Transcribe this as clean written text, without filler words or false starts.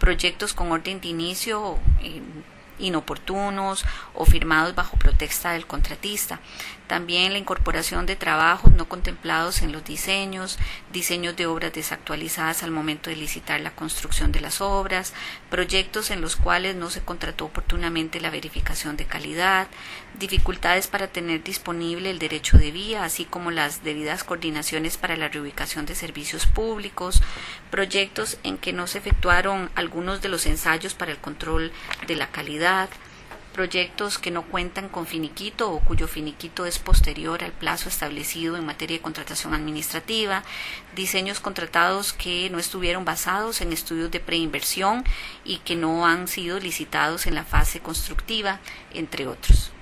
proyectos con orden de inicio inoportunos o firmados bajo protesta del contratista. También la incorporación de trabajos no contemplados en los diseños de obras desactualizadas al momento de licitar la construcción de las obras, proyectos en los cuales no se contrató oportunamente la verificación de calidad, dificultades para tener disponible el derecho de vía, así como las debidas coordinaciones para la reubicación de servicios públicos, proyectos en que no se efectuaron algunos de los ensayos para el control de la calidad, proyectos que no cuentan con finiquito o cuyo finiquito es posterior al plazo establecido en materia de contratación administrativa, diseños contratados que no estuvieron basados en estudios de preinversión y que no han sido licitados en la fase constructiva, entre otros.